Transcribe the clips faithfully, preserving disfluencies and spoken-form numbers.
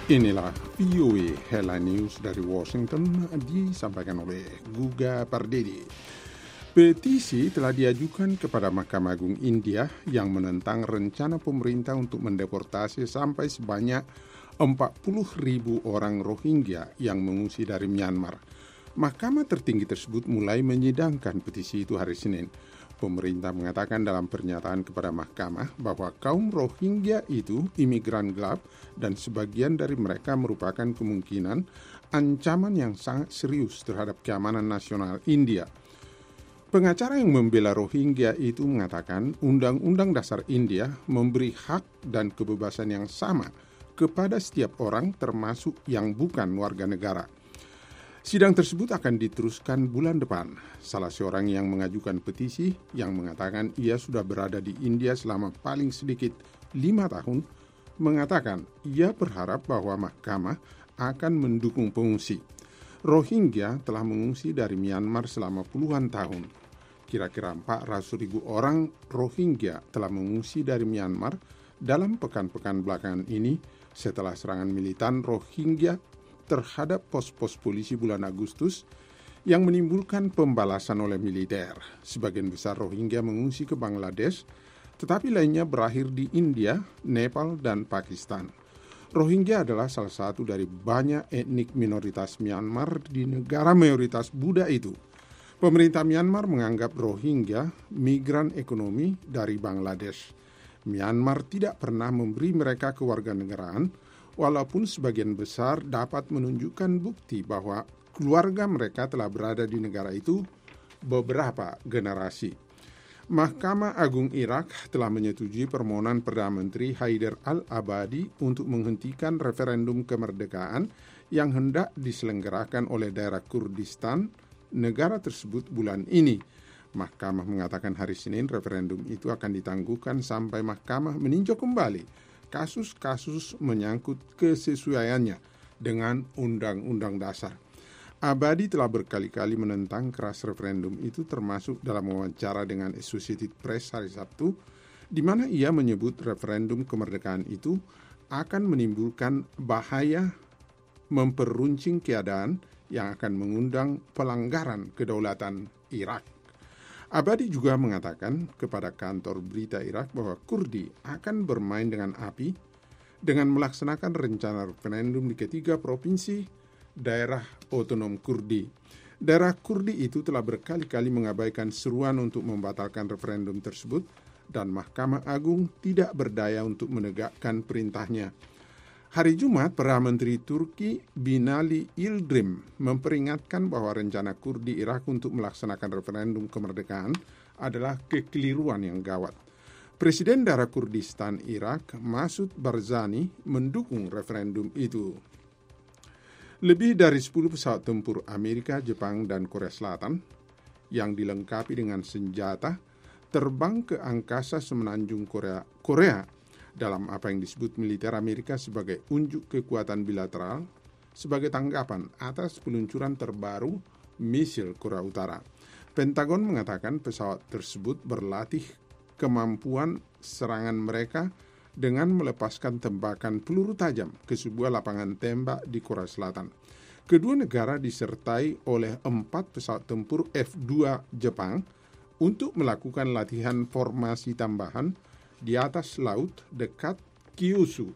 Inilah V O A Headline News dari Washington disampaikan oleh Guga Pardede. Petisi telah diajukan kepada Mahkamah Agung India yang menentang rencana pemerintah untuk mendeportasi sampai sebanyak empat puluh ribu orang Rohingya yang mengungsi dari Myanmar. Mahkamah tertinggi tersebut mulai menyidangkan petisi itu hari Senin. Pemerintah mengatakan dalam pernyataan kepada mahkamah bahwa kaum Rohingya itu imigran gelap dan sebagian dari mereka merupakan kemungkinan ancaman yang sangat serius terhadap keamanan nasional India. Pengacara yang membela Rohingya itu mengatakan Undang-Undang Dasar India memberi hak dan kebebasan yang sama kepada setiap orang termasuk yang bukan warga negara. Sidang tersebut akan diteruskan bulan depan. Salah seorang yang mengajukan petisi yang mengatakan ia sudah berada di India selama paling sedikit lima tahun, mengatakan ia berharap bahwa mahkamah akan mendukung pengungsi. Rohingya telah mengungsi dari Myanmar selama puluhan tahun. Kira-kira empat ratus ribu orang Rohingya telah mengungsi dari Myanmar dalam pekan-pekan belakangan ini setelah serangan militan Rohingya terhadap pos-pos polisi bulan Agustus yang menimbulkan pembalasan oleh militer. Sebagian besar Rohingya mengungsi ke Bangladesh, tetapi lainnya berakhir di India, Nepal, dan Pakistan. Rohingya adalah salah satu dari banyak etnik minoritas Myanmar di negara mayoritas Buddha itu. Pemerintah Myanmar menganggap Rohingya migran ekonomi dari Bangladesh. Myanmar tidak pernah memberi mereka kewarganegaraan, walaupun sebagian besar dapat menunjukkan bukti bahwa keluarga mereka telah berada di negara itu beberapa generasi. Mahkamah Agung Irak telah menyetujui permohonan Perdana Menteri Haider al-Abadi untuk menghentikan referendum kemerdekaan yang hendak diselenggarakan oleh daerah Kurdistan, negara tersebut bulan ini. Mahkamah mengatakan hari Senin referendum itu akan ditangguhkan sampai mahkamah meninjau kembali kasus-kasus menyangkut kesesuaiannya dengan Undang-Undang Dasar. Abadi telah berkali-kali menentang keras referendum itu, termasuk dalam wawancara dengan Associated Press hari Sabtu, di mana ia menyebut referendum kemerdekaan itu akan menimbulkan bahaya memperuncing keadaan yang akan mengundang pelanggaran kedaulatan Irak. Abadi juga mengatakan kepada kantor berita Irak bahwa Kurdi akan bermain dengan api dengan melaksanakan rencana referendum di ketiga provinsi daerah otonom Kurdi. Daerah Kurdi itu telah berkali-kali mengabaikan seruan untuk membatalkan referendum tersebut dan Mahkamah Agung tidak berdaya untuk menegakkan perintahnya. Hari Jumat, Perdana Menteri Turki Binali Yildirim memperingatkan bahwa rencana Kurdi Irak untuk melaksanakan referendum kemerdekaan adalah kekeliruan yang gawat. Presiden daerah Kurdistan Irak, Masud Barzani, mendukung referendum itu. Lebih dari sepuluh pesawat tempur Amerika, Jepang, dan Korea Selatan yang dilengkapi dengan senjata terbang ke angkasa semenanjung Korea, Korea dalam apa yang disebut militer Amerika sebagai unjuk kekuatan bilateral sebagai tanggapan atas peluncuran terbaru misil Korea Utara. Pentagon mengatakan pesawat tersebut berlatih kemampuan serangan mereka dengan melepaskan tembakan peluru tajam ke sebuah lapangan tembak di Korea Selatan. Kedua negara disertai oleh empat pesawat tempur F dua Jepang untuk melakukan latihan formasi tambahan di atas laut dekat Kyushu.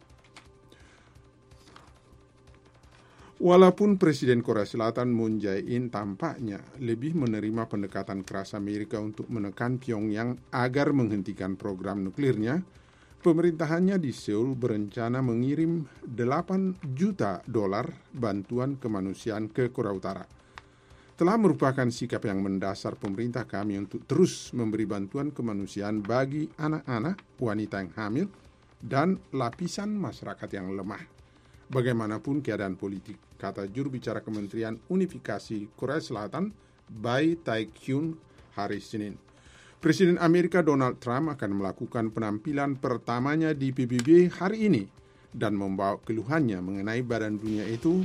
Walaupun Presiden Korea Selatan Moon Jae-in tampaknya lebih menerima pendekatan keras Amerika untuk menekan Pyongyang agar menghentikan program nuklirnya, pemerintahannya di Seoul berencana mengirim delapan juta dolar bantuan kemanusiaan ke Korea Utara. Telah merupakan sikap yang mendasar pemerintah kami untuk terus memberi bantuan kemanusiaan bagi anak-anak, wanita yang hamil, dan lapisan masyarakat yang lemah. Bagaimanapun keadaan politik, kata juru bicara Kementerian Unifikasi Korea Selatan, Bae Taek-hyun, hari Senin. Presiden Amerika Donald Trump akan melakukan penampilan pertamanya di P B B hari ini dan membawa keluhannya mengenai badan dunia itu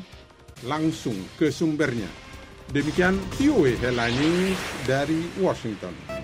langsung ke sumbernya. Demikian V O A Headline News dari Washington.